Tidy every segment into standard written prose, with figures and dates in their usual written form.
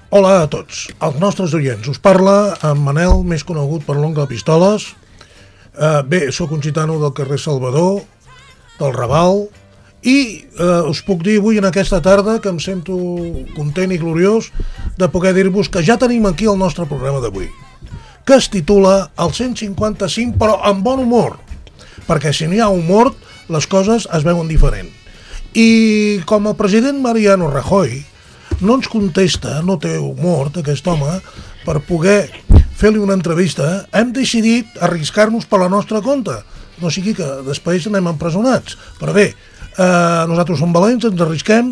Hola a tots, als nostres oients. Us parla en Manel, més conegut per l'oncle Pistoles. Bé, sóc un gitano del carrer Salvador, del Raval, i us puc dir avui en aquesta tarda que em sento content i gloriós de poder dir-vos que ja tenim aquí el nostre programa d'avui, que es titula El 155, però amb bon humor, perquè si no hi ha humor, les coses es veuen diferent. I com el president Mariano Rajoy no ens contesta, no té humor aquest home, per poder fer-li una entrevista, hem decidit arriscar-nos per la nostra compte, no sigui que després anem empresonats. Però bé, nosaltres som valents, ens arrisquem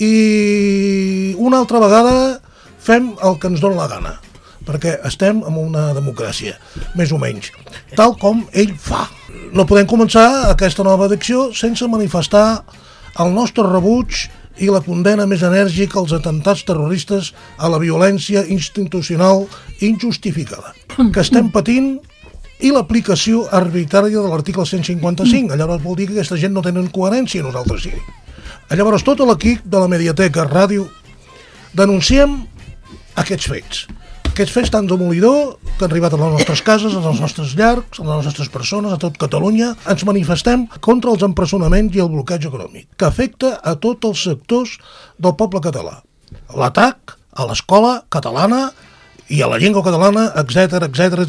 i una altra vegada fem el que ens dona la gana, perquè estem en una democràcia, més o menys, tal com ell fa. No podem començar aquesta nova edició sense manifestar el nostre rebuig i la condena més enèrgica als atemptats terroristes, a la violència institucional injustificada que estem patint i l'aplicació arbitrària de l'article 155. Llavors vol dir que aquesta gent no tenen coherència, nosaltres sí. Llavors tot l'equip de la Mediateca Ràdio denunciem aquests fets tan demolidor que han arribat a les nostres cases, a les nostres llars, a les nostres persones, a tot Catalunya. Ens manifestem contra els empresonaments i el bloqueig econòmic, que afecta a tots els sectors del poble català. L'atac a l'escola catalana i a la llengua catalana, etc.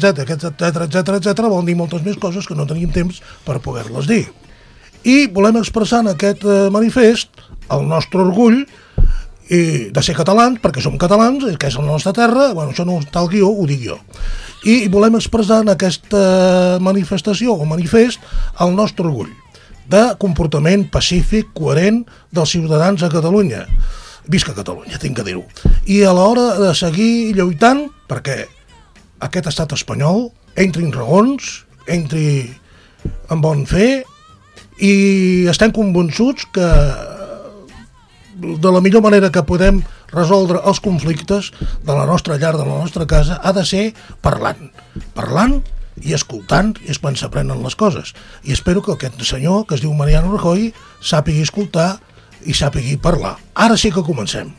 Vol dir moltes més coses que no tenim temps per poder-les dir. I volem expressar en aquest manifest el nostre orgull de ser catalans, perquè som catalans, que és la nostra terra. Bueno, això no està al guió, ho dic jo. I volem expressar en aquesta manifestació o manifest el nostre orgull de comportament pacífic, coherent dels ciutadans a Catalunya. Visca Catalunya, tinc que dir-ho. I a l'hora de seguir lluitant perquè aquest estat espanyol entri en raons, entri en bon fer, i estem convençuts que de la millor manera que podem resoldre els conflictes de la nostra llar, de la nostra casa, ha de ser parlant i escoltant, i és quan s'aprenen les coses. I espero que aquest senyor, que es diu Mariano Rajoy, sàpigui escoltar i sàpigui parlar. Ara sí que comencem.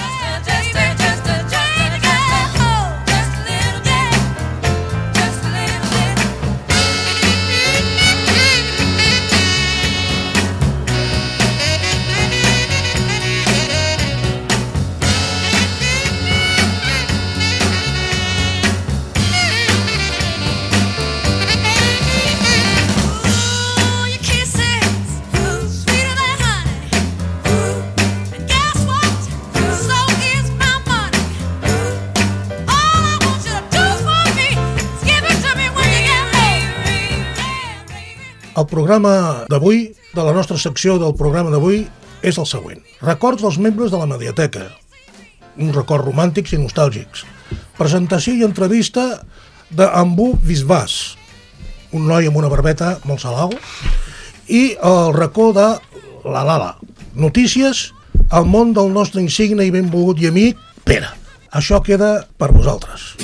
El programa d'avui, de la nostra secció del programa d'avui, és el següent. Records dels membres de la Mediateca. Uns records romàntics i nostàlgics. Presentació i entrevista d'Ambú Visvàs, un noi amb una barbeta molt salau, i el racó de la Lala. Notícies al món del nostre insigne i benvolgut i amic Pere. Això queda per vosaltres.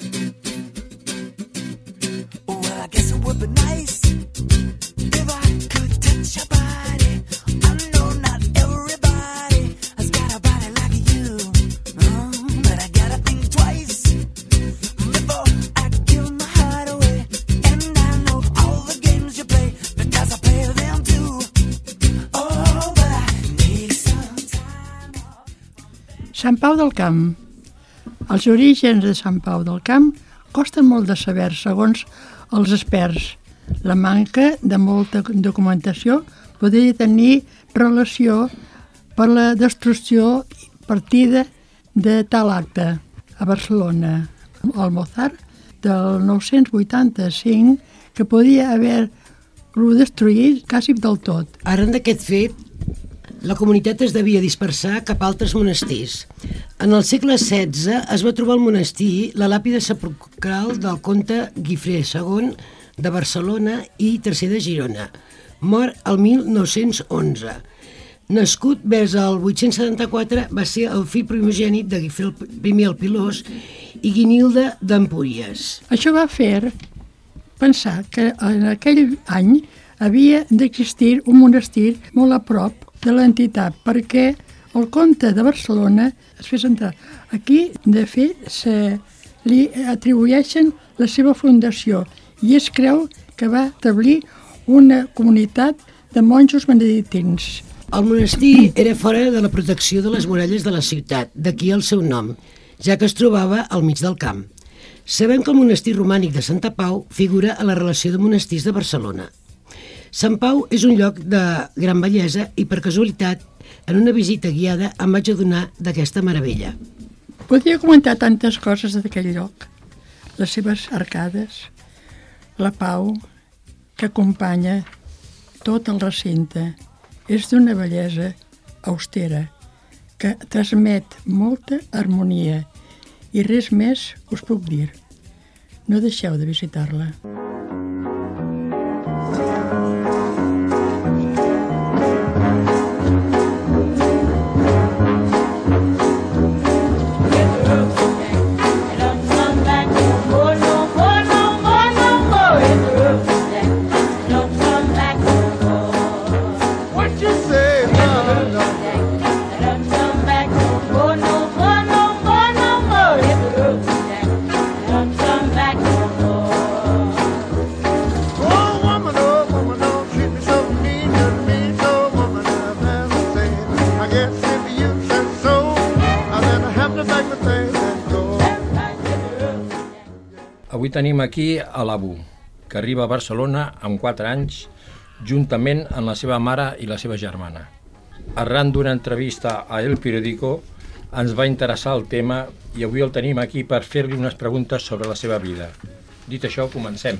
Sant Pau del Camp. Els orígens de Sant Pau del Camp costen molt de saber, segons els experts. La manca de molta documentació podria tenir relació per la destrucció partida de tal acte a Barcelona. El Mozart del 985 que podia haver-lo destruït quasi del tot. Arran d'aquest fet, la comunitat es devia dispersar cap a altres monestirs. En el segle XVI es va trobar al monestir la làpida sepulcral del comte Guifré II de Barcelona i III de Girona, mort el 1911. Nascut vers el 874, va ser el fill primogènit de Guifré I el Pilós i Guinilda d'Empúries. Això va fer pensar que en aquell any havia d'existir un monestir molt a prop de l'entitat, perquè el comte de Barcelona es fes entrar. Aquí, de fet, li atribueixen la seva fundació i es creu que va establir una comunitat de monjos benedictins. El monestir era fora de la protecció de les muralles de la ciutat, d'aquí el seu nom, ja que es trobava al mig del camp. Sabem que el monestir romànic de Santa Pau figura a la relació de monestirs de Barcelona. Sant Pau és un lloc de gran bellesa i, per casualitat, en una visita guiada em vaig adonar d'aquesta meravella. Podria comentar tantes coses d'aquell lloc. Les seves arcades, la pau que acompanya tot el recinte. És d'una bellesa austera que transmet molta harmonia i res més us puc dir. No deixeu de visitar-la. Avui tenim aquí a l'Abu, que arriba a Barcelona amb 4 anys, juntament amb la seva mare i la seva germana. Arran d'una entrevista a El Periódico, ens va interessar el tema i avui el tenim aquí per fer-li unes preguntes sobre la seva vida. Dit això, comencem.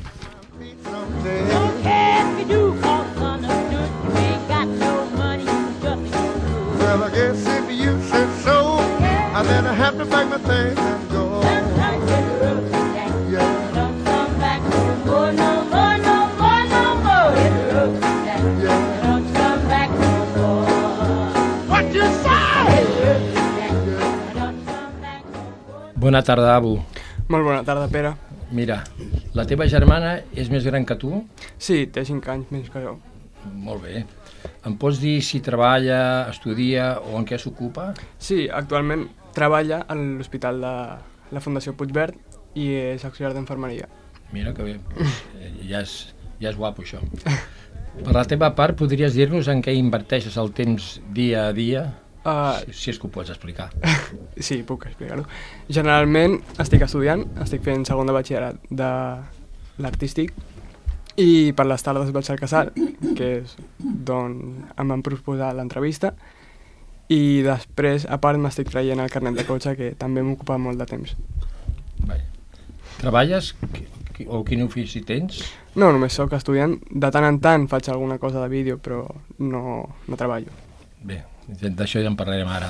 Bona tarda, Abu. Molt bona tarda, Pere. Mira, la teva germana és més gran que tu? Sí, té 5 anys més que jo. Molt bé. Em pots dir si treballa, estudia o en què s'ocupa? Sí, actualment treballa a l'hospital de la Fundació Puigverd i és auxiliar d'infermeria. Mira que bé, ja és guapo això. Per la teva part, podries dir-nos en què inverteixes el temps dia a dia? Si és que ho pots explicar. Sí, puc explicar-ho. Generalment estic estudiant, estic fent segon de batxillerat de l'artístic i per les tardes vaig al casal, que és d'on em van proposar l'entrevista, i després, a part, m'estic traient el carnet de cotxe, que també m'ocupa molt de temps. Treballes o quin ofici tens? No, només sóc estudiant. De tant en tant faig alguna cosa de vídeo, però no treballo. Bé, d'això ja en parlarem ara.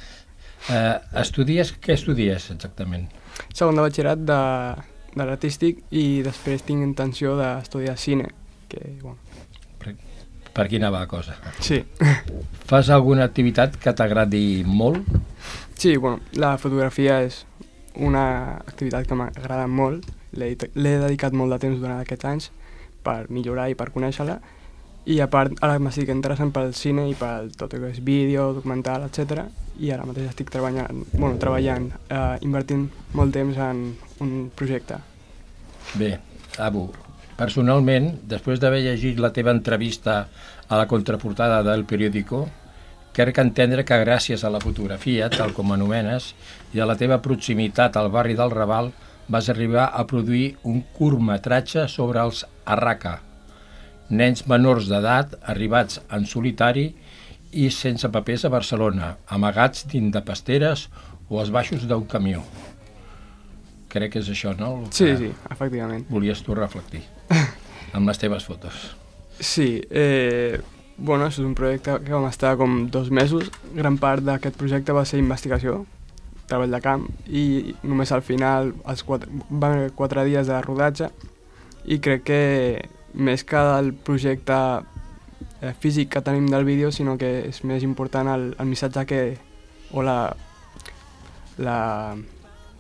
Què estudies exactament? Segon de batxillerat de l'artístic i després tinc intenció d'estudiar cine, que, bueno... Per quina va cosa? Sí. Fas alguna activitat que t'agradi molt? Sí, bueno, la fotografia és una activitat que m'agrada molt. L'he dedicat molt de temps durant aquests anys per millorar i per conèixer-la. I a part, ara m'estic interessant pel cine i per tot el que és vídeo, documental, etc. I ara mateix estic treballant, invertint molt temps en un projecte. Bé, Abu, personalment, després d'haver llegit la teva entrevista a la contraportada del Periódico, crec entendre que gràcies a la fotografia, tal com anomenes, i a la teva proximitat al barri del Raval, vas arribar a produir un curtmetratge sobre els Arraca, nens menors d'edat arribats en solitari i sense papers a Barcelona, amagats dins de pasteres o als baixos d'un camió. Crec que és això, no? Sí, efectivament. Volies tu reflectir amb les teves fotos. Sí, bueno, és un projecte que vam estar com 2 mesos. Gran part d'aquest projecte va ser investigació, treball de camp, i només al final van haver 4 dies de rodatge i crec que més que el projecte físic que tenim del vídeo, sinó que és més important el missatge o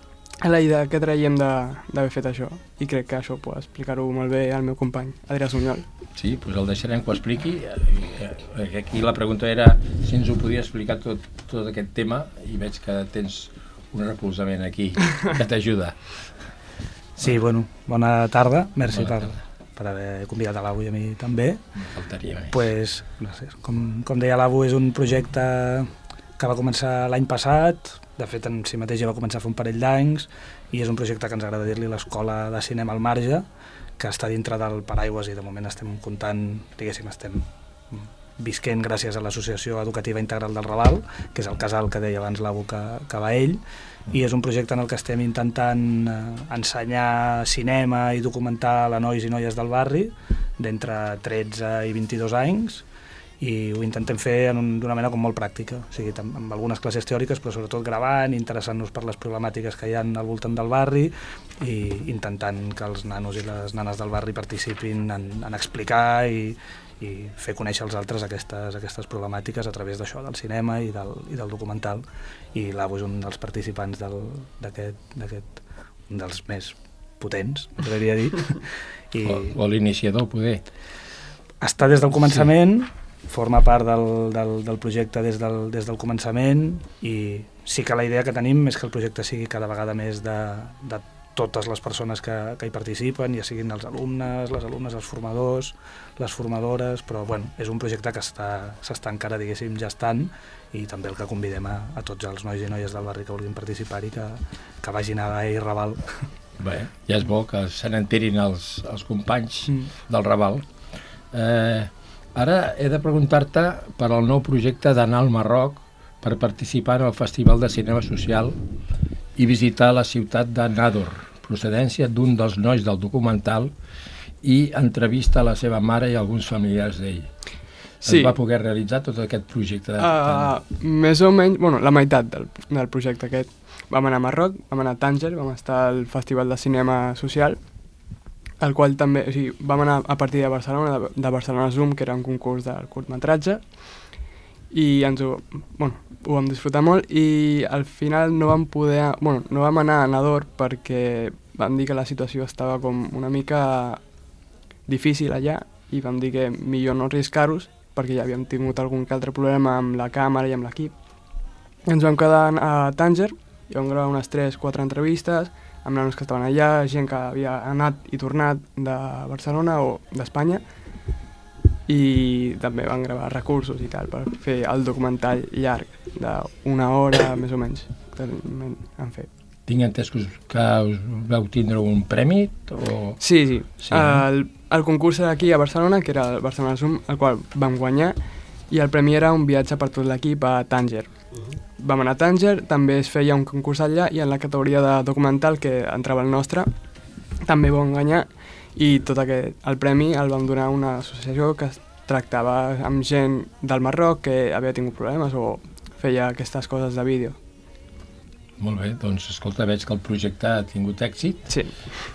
la idea que traiem d'haver fet això, i crec que això pot explicar-ho molt bé al meu company, Adrià Sunyol. Sí, doncs el deixarem que ho expliqui. Aquí la pregunta era si ens ho podia explicar tot aquest tema, i veig que tens un recolzament aquí que t'ajuda. Sí, bueno, bona tarda, merci per haver convidat a l'Abu i a mi també. Faltaria més. Pues, gràcies. Com deia l'Abu, és un projecte que va començar l'any passat, de fet en si mateix ja va començar fa un parell d'anys, i és un projecte que ens agrada dir-li l'Escola de Cinema al Marge, que està dintre del paraigües i de moment estem comptant, diguéssim, estem visquent gràcies a l'Associació Educativa Integral del Raval, que és el casal que deia abans l'Abu que va ell, i és un projecte en el que estem intentant ensenyar cinema i documental a nois i noies del barri d'entre 13 i 22 anys, i ho intentem fer d'una manera com molt pràctica, o sigui, amb algunes classes teòriques, però sobretot gravant, interessant-nos per les problemàtiques que hi ha al voltant del barri i intentant que els nanos i les nanes del barri participin en explicar i fer conèixer als altres aquestes problemàtiques a través d'això, del cinema i del documental. I l'Abu és un dels participants d'aquest, un dels més potents, m'atreviria a dir. O l'iniciador, poder. Està des del començament, forma part del projecte des del començament, i sí que la idea que tenim és que el projecte sigui cada vegada més de totes les persones que hi participen, ja siguin els alumnes, les alumnes, els formadors, les formadores, però bueno, és un projecte que s'està encara, diguéssim, gestant, i també el que convidem a tots els nois i noies del barri que vulguin participar-hi que vagin a Raval. Bé, ja és bo que se n'enterin els companys del Raval. Ara he de preguntar-te per al nou projecte d'anar al Marroc per participar en el Festival de Cinema Social i visitar la ciutat de Nador, procedència d'un dels nois del documental, i entrevista a la seva mare i alguns familiars d'ell. Sí. Es va poder realitzar tot aquest projecte? Més o menys, bueno, la meitat del projecte aquest. Vam anar a Marroc, vam anar a Tànger, vam estar al Festival de Cinema Social, el qual també, o sigui, vam anar a partir de Barcelona Zoom, que era un concurs del curtmetratge, i ho vam disfrutar molt, i al final no vam anar a Nador perquè vam dir que la situació estava com una mica difícil allà, i vam dir que millor no arriscar-nos perquè ja havíem tingut algun que altre problema amb la càmera i amb l'equip. Ens vam quedar a Tànger i vam gravar unes 3-4 entrevistes amb nanos que estaven allà, gent que havia anat i tornat de Barcelona o d'Espanya, i també van gravar recursos i tal per fer el documental llarg d'una hora més o menys que han fet. Tinc entès que us vau tindre un premi? O... Sí. El concurs era aquí a Barcelona, que era el Barcelona Zoom, el qual vam guanyar, i el premi era un viatge per tot l'equip a Tànger. Vam anar a Tànger, també es feia un concurs allà, i en la categoria de documental, que entrava el nostre, també vam guanyar, i tot el premi el vam donar a una associació que es tractava amb gent del Marroc que havia tingut problemes o feia aquestes coses de vídeo. Molt bé, doncs escolta, veig que el projecte ha tingut èxit. Sí.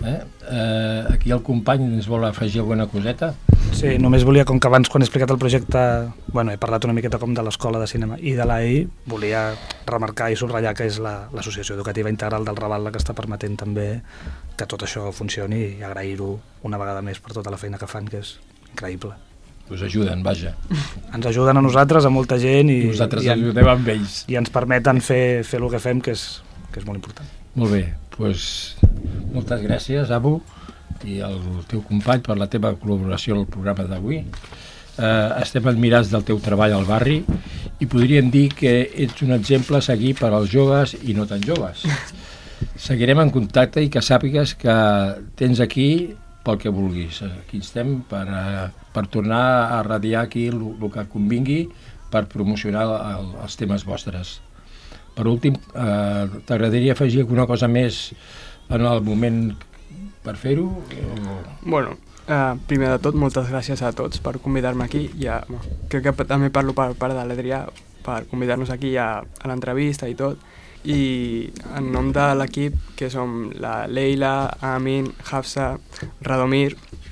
Aquí el company ens vol afegir alguna coseta? Sí, només volia, com que abans quan he explicat el projecte, he parlat una miqueta com de l'Escola de Cinema i de l'AI, volia remarcar i subratllar que és l'Associació Educativa Integral del Raval la que està permetent també que tot això funcioni, i agrair-ho una vegada més per tota la feina que fan, que és increïble. Us ajuden, vaja. Ens ajuden a nosaltres, a molta gent, i nosaltres ajudem amb ells. I ens permeten fer el que fem, que és molt important. Molt bé, doncs moltes gràcies, Abu, i al teu company per la teva col·laboració al programa d'avui. Estem admirats del teu treball al barri i podríem dir que ets un exemple a seguir per als joves i no tan joves. Seguirem en contacte i que sàpigues que tens aquí pel que vulguis. Aquí estem per tornar a radiar aquí el que convingui per promocionar els temes vostres. Per últim, t'agradaria afegir alguna cosa més en el moment per fer-ho? Bueno, primer de tot, moltes gràcies a tots per convidar-me aquí. Crec que també parlo per part de l'Adrià per convidar-nos aquí a l'entrevista i tot. I en nom de l'equip, que som la Leila, Amin, Hafsa, Radomir,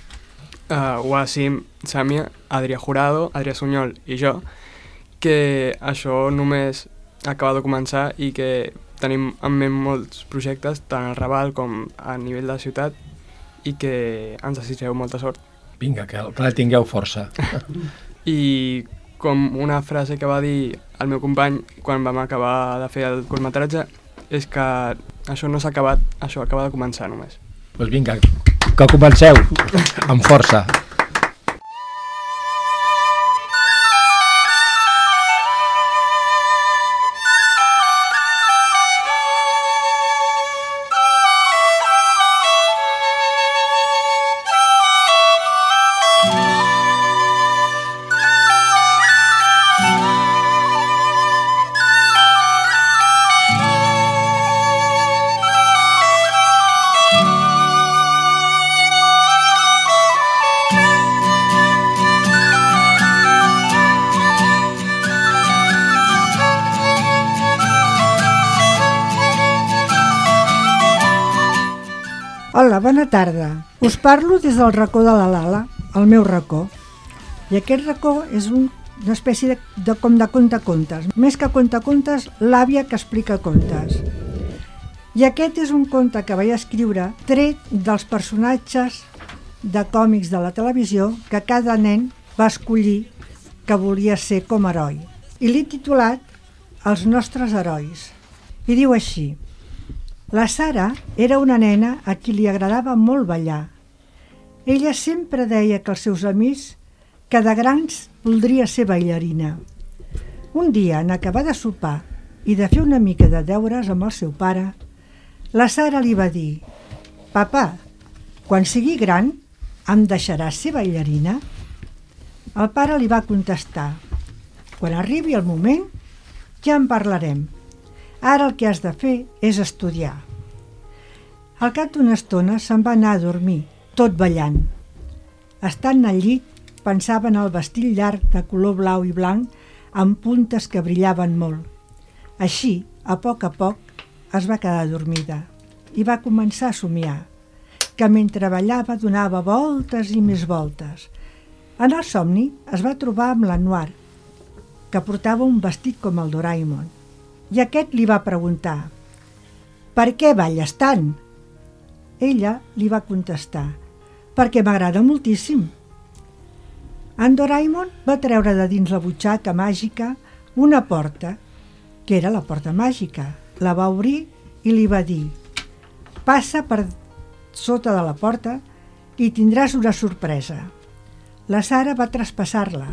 Wasim, Samia, Adrià Jurado, Adrià Sunyol i jo, que això només acaba de començar i que tenim en ment molts projectes, tant al Raval com a nivell de la ciutat, i que ens desitgeu molta sort. Vinga, que la tingueu força. I com una frase que va dir el meu company quan vam acabar de fer el curtmetratge és que això no s'ha acabat, això acaba de començar només. Doncs vinga, que comenceu amb força. Hola, bona tarda. Us parlo des del racó de la Lala, el meu racó. I aquest racó és una espècie de contacontes. Més que contacontes, l'àvia que explica contes. I aquest és un conte que vaig escriure tret dels personatges de còmics de la televisió que cada nen va escollir que volia ser com a heroi. I l'he titulat Els nostres herois. I diu així: la Sara era una nena a qui li agradava molt ballar. Ella sempre deia que els seus amics que de grans voldria ser ballarina. Un dia, en acabar de sopar i de fer una mica de deures amb el seu pare, la Sara li va dir: «Papà, quan sigui gran, em deixaràs ser ballarina?» El pare li va contestar: «Quan arribi el moment, ja en parlarem. Ara el que has de fer és estudiar». Al cap d'una estona se'n va anar a dormir, tot ballant. Estant al llit, pensava en el vestit llarg de color blau i blanc amb puntes que brillaven molt. Així, a poc, es va quedar dormida i va començar a somiar, que mentre ballava donava voltes i més voltes. En el somni es va trobar amb l'Anwar, que portava un vestit com el Doraemon. I aquest li va preguntar: «Per què balles tant?» Ella li va contestar: «Perquè m'agrada moltíssim». En Doraemon va treure de dins la butxaca màgica una porta, que era la porta màgica. La va obrir i li va dir: «Passa per sota de la porta i tindràs una sorpresa». La Sara va traspassar-la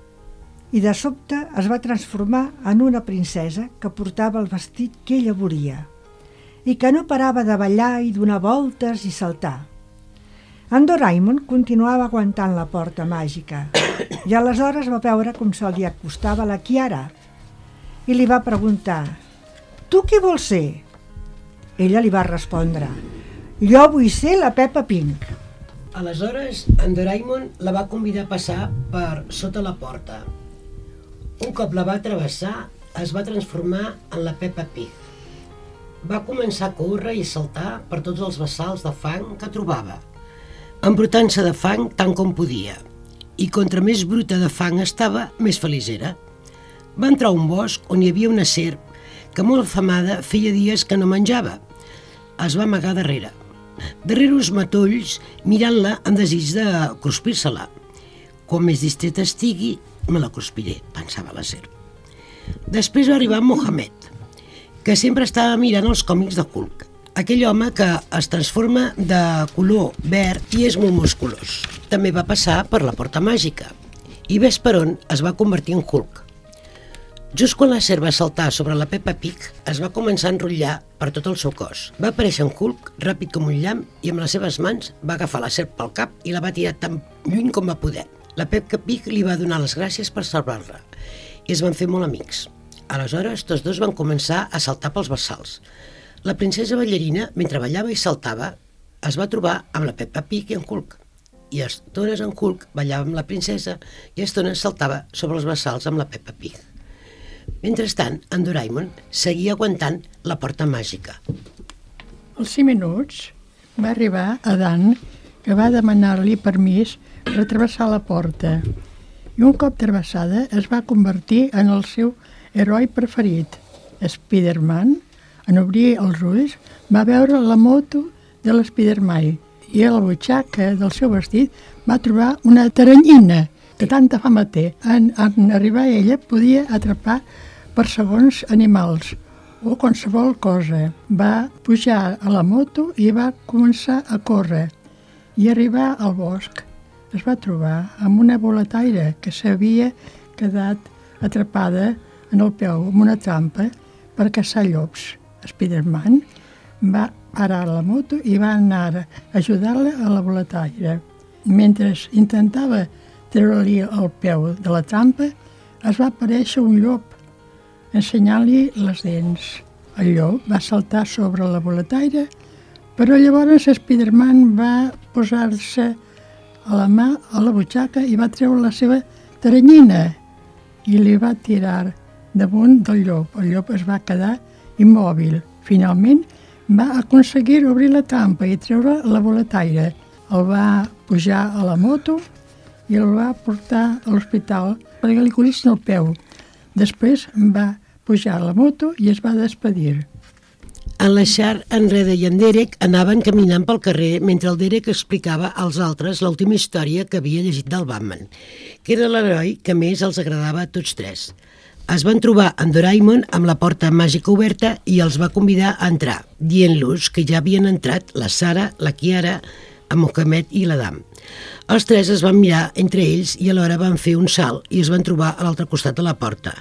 i de sobte es va transformar en una princesa que portava el vestit que ella volia i que no parava de ballar i donar voltes i saltar. En Doraemon continuava aguantant la porta màgica i aleshores va veure com se li acostava la Kiara i li va preguntar: «Tu qui vols ser?» Ella li va respondre: «Jo vull ser la Peppa Pig». Aleshores, en Doraemon la va convidar a passar per sota la porta. Un cop la va travessar, es va transformar en la Peppa Pig. Va començar a córrer i saltar per tots els bassals de fang que trobava, embrutant-se de fang tant com podia, i contra més bruta de fang estava, més feliç era. Va entrar a un bosc on hi havia una serp que, molt afamada, feia dies que no menjava. Es va amagar darrere uns matolls, mirant-la amb desig de cruspir-se-la. Com més distreta estigui, me la cruspiré, pensava la serp. Després va arribar Mohamed, que sempre estava mirant els còmics de Hulk, aquell home que es transforma de color verd i és molt musculós. També va passar per la porta màgica i ves per on es va convertir en Hulk. Just quan la serp va saltar sobre la Peppa Pig, es va començar a enrotllar per tot el seu cos. Va aparèixer en Hulk, ràpid com un llamp, i amb les seves mans va agafar la serp pel cap i la va tirar tan lluny com va poder. La Peppa Pig li va donar les gràcies per salvar-la i es van fer molt amics. Aleshores, tots dos van començar a saltar pels bassals. La princesa ballarina, mentre ballava i saltava, es va trobar amb la Peppa Pig i en Hulk. I a estones en Hulk ballava amb la princesa i a estones saltava sobre els bassals amb la Peppa Pig. Mentrestant, en Doraemon seguia aguantant la porta màgica. Als 5 minuts va arribar a Dan, que va demanar-li permís per travessar la porta. I un cop travessada es va convertir en el seu heroi preferit, Spider-Man, En obrir els ulls, va veure la moto de l'Spiderman i a la butxaca del seu vestit va trobar una taranyina que tanta fama té. En arribar a ella podia atrapar per segons animals o qualsevol cosa. Va pujar a la moto i va començar a córrer i arribar al bosc. Es va trobar amb una boletaire que s'havia quedat atrapada en el peu amb una trampa per caçar llops. Spiderman va parar la moto i va anar a ajudar-la a la boletaire. Mentre intentava treure-li el peu de la trampa, es va aparèixer un llop ensenyant-li les dents. El llop va saltar sobre la boletaire, però llavors Spiderman va posar-se a la mà a la butxaca i va treure la seva taranyina i li va tirar damunt del llop. El llop es va quedar immòbil. Finalment va aconseguir obrir la trampa i treure la boletaire. El va pujar a la moto i el va portar a l'hospital perquè li curissin el peu. Després va pujar a la moto i es va despedir. En la Char, en Reda i en Derek anaven caminant pel carrer mentre el Derek explicava als altres l'última història que havia llegit del Batman, que era l'heroi que més els agradava a tots tres. Es van trobar en Doraemon amb la porta màgica oberta i els va convidar a entrar, dient-los que ja havien entrat la Sara, la Kiara, en Mohamed i l'Adam. Els tres es van mirar entre ells i alhora van fer un salt i es van trobar a l'altre costat de la porta.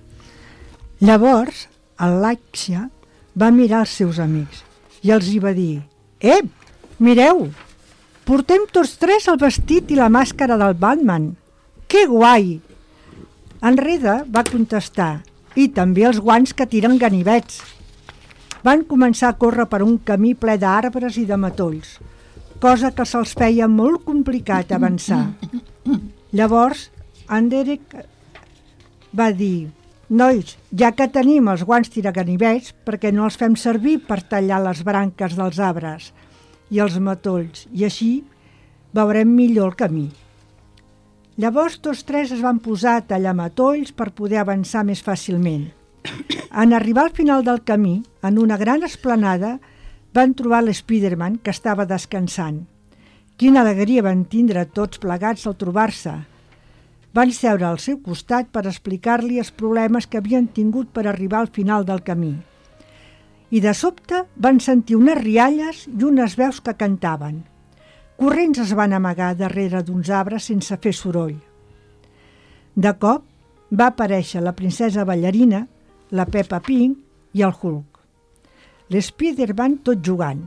Llavors, el Lakshya va mirar els seus amics i els hi va dir: mireu, portem tots tres el vestit i la màscara del Batman. Que guai! En Reda va contestar: i també els guants que tiren ganivets. Van començar a córrer per un camí ple d'arbres i de matolls, cosa que se'ls feia molt complicat avançar. Llavors, en Derek va dir: nois, ja que tenim els guants tiraganivets, perquè no els fem servir per tallar les branques dels arbres i els matolls, i així veurem millor el camí. Llavors tots tres es van posar a tallar matolls per poder avançar més fàcilment. En arribar al final del camí, en una gran esplanada, van trobar l'Spiderman, que estava descansant. Quina alegria van tindre tots plegats al trobar-se. Van seure al seu costat per explicar-li els problemes que havien tingut per arribar al final del camí. I de sobte van sentir unes rialles i unes veus que cantaven. Corrents es van amagar darrere d'uns arbres sense fer soroll. De cop va aparèixer la princesa ballarina, la Peppa Pig i el Hulk. L'Spiderman tot jugant.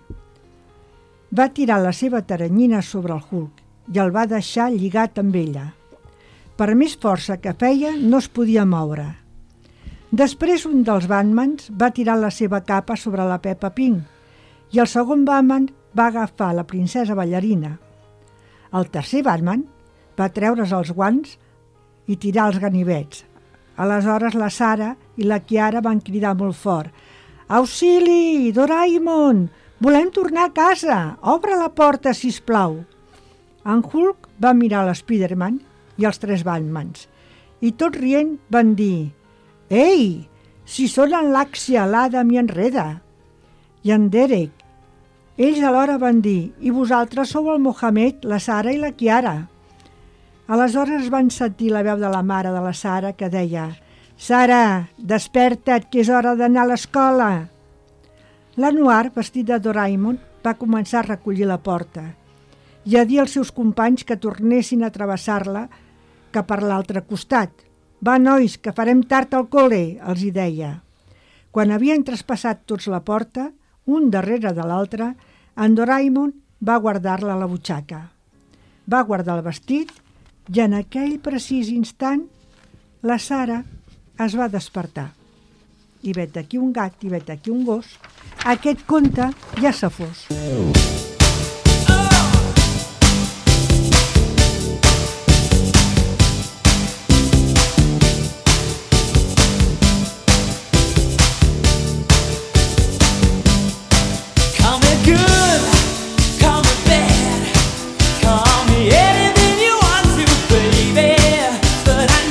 Va tirar la seva taranyina sobre el Hulk i el va deixar lligat amb ella. Per més força que feia, no es podia moure. Després un dels Batmans va tirar la seva capa sobre la Peppa Pig i el segon Batman va agafar la princesa ballarina. El tercer Batman va treure's els guants i tirar els ganivets. Aleshores la Sara i la Kiara van cridar molt fort: «Auxili, Doraemon! Volem tornar a casa! Obre la porta, sisplau!» En Hulk va mirar l'Spiderman i els tres Batmans, i tot rient van dir: «Ei, si són en Lakshya, l'Adam i en Reda!» I en Derek. Ells alhora van dir: «I vosaltres sou el Mohamed, la Sara i la Kiara!» Aleshores van sentir la veu de la mare de la Sara que deia: «Sara, desperta't, que és hora d'anar a l'escola!» L'Anwar, vestit de Doraemon, va començar a recollir la porta i a dir als seus companys que tornessin a travessar-la cap per l'altre costat. «Va, nois, que farem tard al col·le», els hi deia. Quan havien traspassat tots la porta, un darrere de l'altre, en Doraemon va guardar-la a la butxaca. Va guardar el vestit i en aquell precís instant la Sara es va despertar. I vet d'aquí un gat i vet d'aquí un gos, aquest conte ja se fos.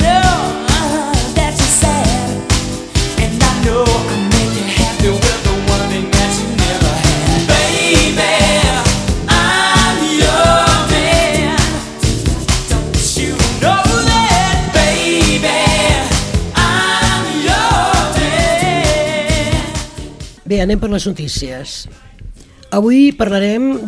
With the one Bé, anem per les notícies. Avui parlarem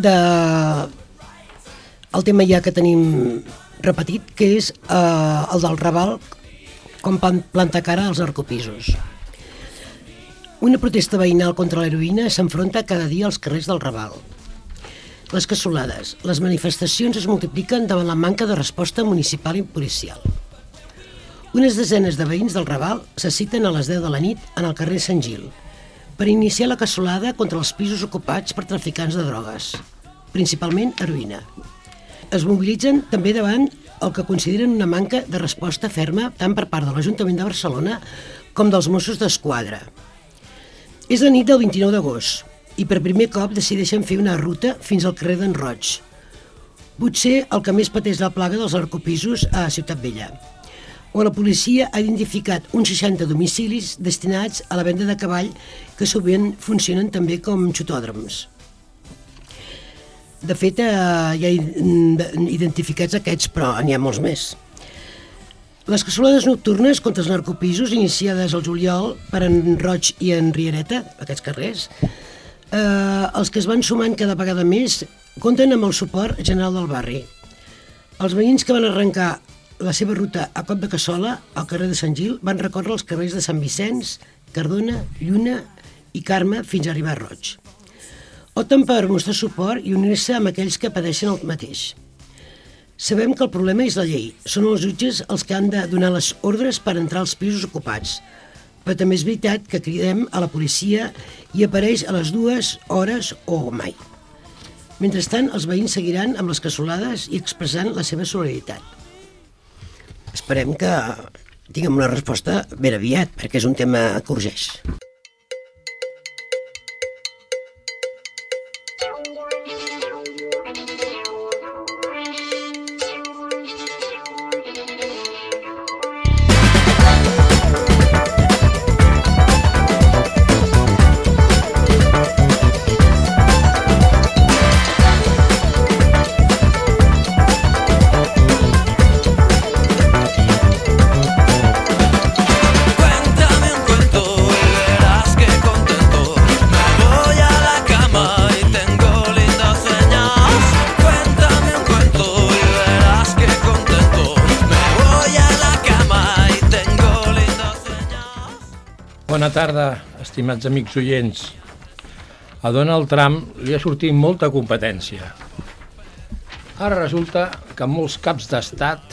el tema ja que tenim repetit, que és el del Raval, com planta cara als narcopisos. Una protesta veïnal contra l'heroïna s'enfronta cada dia als carrers del Raval. Les cassolades, les manifestacions es multipliquen davant la manca de resposta municipal i policial. Unes desenes de veïns del Raval se citen a les 10 de la nit en el carrer Sant Gil per iniciar la cassolada contra els pisos ocupats per traficants de drogues, principalment heroïna. Es mobilitzen també davant el que consideren una manca de resposta ferma tant per part de l'Ajuntament de Barcelona com dels Mossos d'Esquadra. És la nit del 29 d'agost i per primer cop decideixen fer una ruta fins al carrer d'en Roig, potser el que més pateix la plaga dels narcopisos a Ciutat Vella, on la policia ha identificat uns 60 domicilis destinats a la venda de cavall que sovint funcionen també com xutòdroms. De fet, ja hi ha identificats aquests, però n'hi ha molts més. Les cassolades nocturnes contra els narcopisos, iniciades al juliol per en Roig i en Riereta, aquests carrers, els que es van sumant cada vegada més, compten amb el suport general del barri. Els veïns que van arrencar la seva ruta a cop de cassola al carrer de Sant Gil van recórrer els carrers de Sant Vicenç, Cardona, Lluna i Carme fins a arribar a Roig. Opten per mostrar suport i unir-se amb aquells que pateixen el mateix. Sabem que el problema és la llei. Són els jutges els que han de donar les ordres per entrar als pisos ocupats. Però també és veritat que cridem a la policia i apareix a les 2 hores o mai. Mentrestant, els veïns seguiran amb les cassolades i expressant la seva solidaritat. Esperem que tinguem una resposta ben aviat, perquè és un tema que urgeix. Bona tarda, estimats amics oients. A Donald Trump li ha sortit molta competència. Ara resulta que molts caps d'estat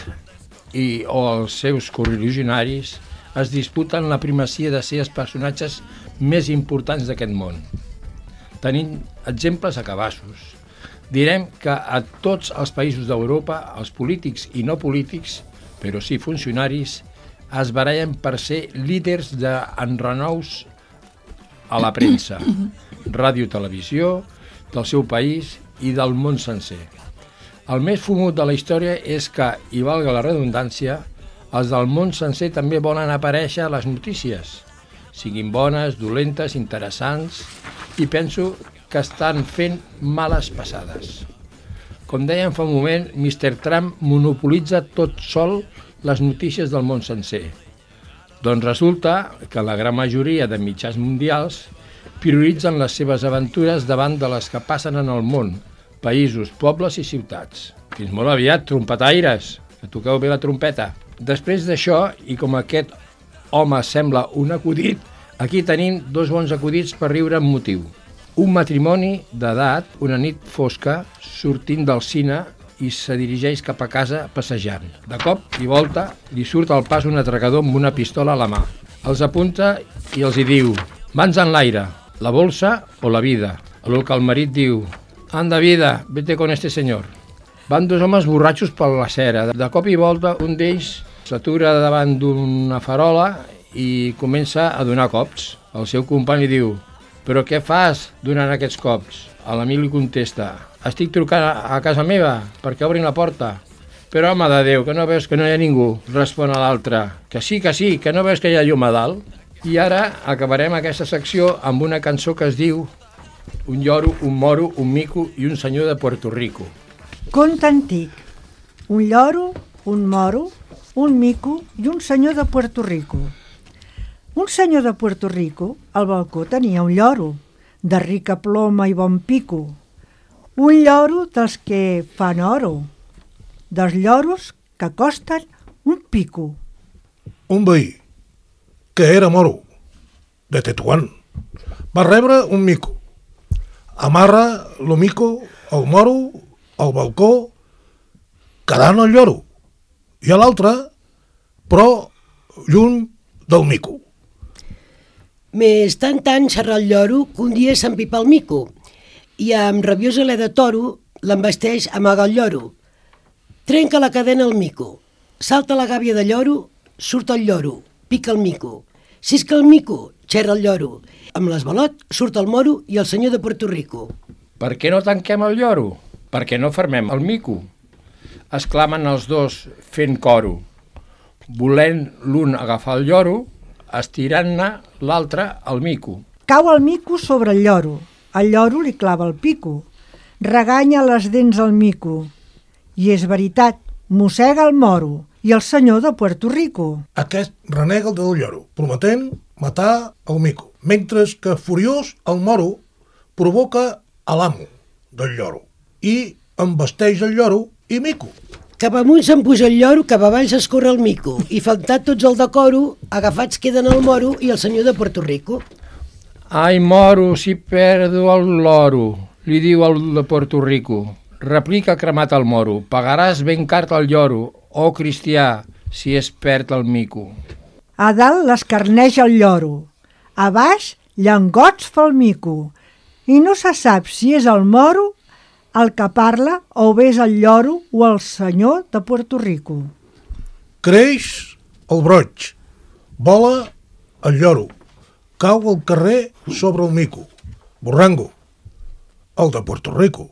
o els seus correligionaris es disputen la primacia de ser els personatges més importants d'aquest món. Tenim exemples a cabassos. Direm que a tots els països d'Europa, els polítics i no polítics, però sí funcionaris, es barallen per ser líders d'enrenous a la premsa, ràdio i televisió, del seu país i del món sencer. El més fumut de la història és que, i valga la redundància, els del món sencer també volen aparèixer a les notícies, siguin bones, dolentes, interessants, i penso que estan fent males passades. Com dèiem fa un moment, Mr. Trump monopolitza tot sol les notícies del món sencer. Doncs resulta que la gran majoria de mitjans mundials prioritzen les seves aventures davant de les que passen en el món, països, pobles i ciutats. Fins molt aviat, trompetaires, que toqueu bé la trompeta. Després d'això, i com aquest home sembla un acudit, aquí tenim 2 bons acudits per riure amb motiu. Un matrimoni d'edat, una nit fosca, sortint del cine i se dirigeix cap a casa passejant. De cop i volta li surt al pas un atracador amb una pistola a la mà. Els apunta i els hi diu: mans en l'aire, la bolsa o la vida. A lo que el marit diu: anda vida, vete con este señor. Van 2 homes borratxos per la cera. De cop i volta un d'ells s'atura davant d'una farola i comença a donar cops. El seu company diu: però què fas donant aquests cops? A l'amic li contesta: estic trucant a casa meva perquè obrin la porta. Però home de Déu, que no veus que no hi ha ningú? Respon a l'altre: que sí, que no veus que hi ha llum a dalt? I ara acabarem aquesta secció amb una cançó que es diu Un lloro, un moro, un mico i un senyor de Puerto Rico. Conte antic. Un lloro, un moro, un mico i un senyor de Puerto Rico. Un senyor de Puerto Rico al balcó tenia un lloro, de rica ploma i bon pico. Un lloro dels que fan oro, dels lloros que costen un pico. Un veí, que era moro, de Tetuán, va rebre un mico. Amarra lo mico, el moro, al balcó, quedant el lloro. I a l'altre, però lluny del mico. Més tant xerrar el lloro que un dia s'empipa el mico i amb rabiós alè de toro l'embesteix, amaga el lloro. Trenca la cadena el mico, salta la gàbia de lloro, surt el lloro, pica el mico. Cisca el mico, xerra el lloro. Amb l'esbalot surt el moro i el senyor de Puerto Rico. Per què no tanquem el lloro? Per què no fermem el mico? Exclamen els dos fent coro, volent l'un agafar el lloro, estirant-ne l'altre al mico. Cau el mico sobre el lloro li clava el pico, reganya les dents al mico. I és veritat, mossega el moro i el senyor de Puerto Rico. Aquest renega del lloro, prometent matar el mico, mentre que furiós el moro provoca a l'amo del lloro i embesteix el lloro i mico. Cap amunt se'n puja el lloro, cap avall s'escorre el mico i faltat tots el decoro, agafats queden el moro i el senyor de Puerto Rico. Ai, moro, si perdo el loro, li diu el de Puerto Rico. Replica cremat el moro, pagaràs ben cart el lloro, oh cristià, si es perd el mico. A dalt l'escarneix el lloro, a baix llengots fa el mico, i no se sap si és el moro el que parla o bé és el lloro o el senyor de Puerto Rico. Creix el broig, vola el lloro, cau al carrer sobre el mico, borrango, el de Puerto Rico.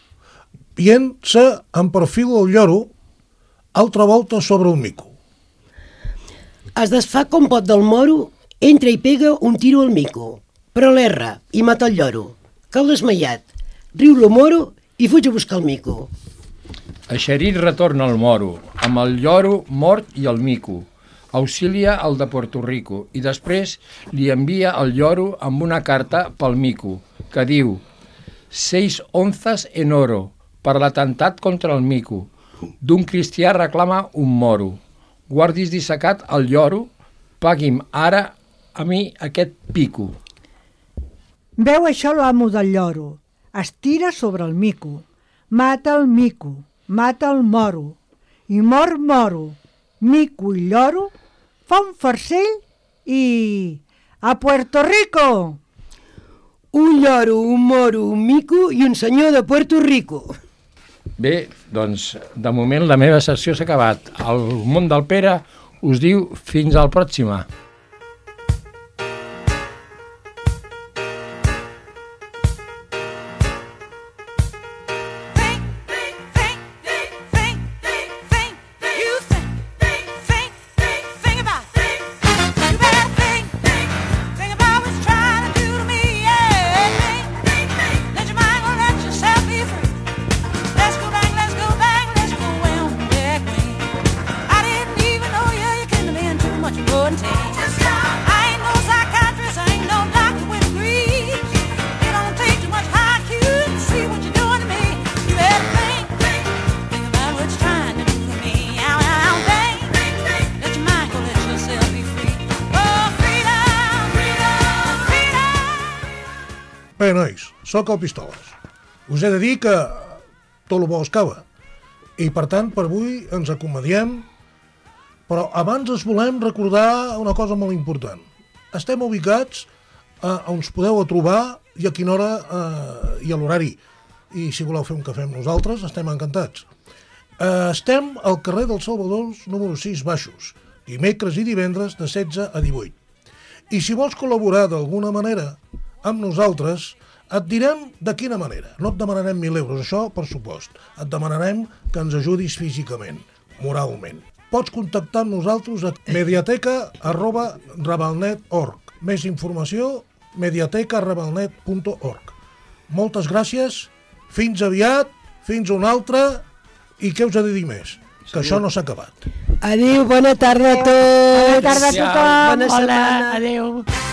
Piensa en perfil el lloro, altra volta sobre el mico. Es desfà com pot del moro, entra i pega un tiro al mico, però l'erra i mata el lloro. Cau desmaiat, riu lo moro i fuig a buscar el mico. Eixerit retorna el moro, amb el lloro mort i el mico. Auxilia el de Puerto Rico i després li envia el lloro amb una carta pel mico, que diu 6 onzas en oro per l'atemptat contra el mico. D'un cristià reclama un moro. Guardis dissecat el lloro, pagui'm ara a mi aquest pico. Veu això l'amo del lloro, es tira sobre el mico, mata el mico, mata el moro, i mor moro, mico i lloro, fa un farcell i... a Puerto Rico! Un lloro, un moro, un mico i un senyor de Puerto Rico. Bé, doncs, de moment la meva sessió s'ha acabat. El món del Pere us diu fins al pròxima. Bé, nois, sóc el Pistoles. Us he de dir que tot el bo es cava. I, per tant, per avui ens acomodiem, però abans us volem recordar una cosa molt important. Estem ubicats on us podeu trobar i a quina hora i a l'horari. I si voleu fer un cafè amb nosaltres, estem encantats. Estem al carrer dels Salvadors, número 6 baixos, dimecres i divendres de 16 a 18. I si vols col·laborar d'alguna manera amb nosaltres, et direm de quina manera. No et demanarem 1.000 euros, això per supost. Et demanarem que ens ajudis físicament, moralment. Pots contactar amb nosaltres a mediateca@ravalnet.org. Més informació, mediateca@ravalnet.org. Moltes gràcies, fins aviat, fins un altre, i què us he de dir més? Que això no s'ha acabat. Adéu, bona tarda a tots. Bona tarda a tothom. Bona Hola, setmana. adéu.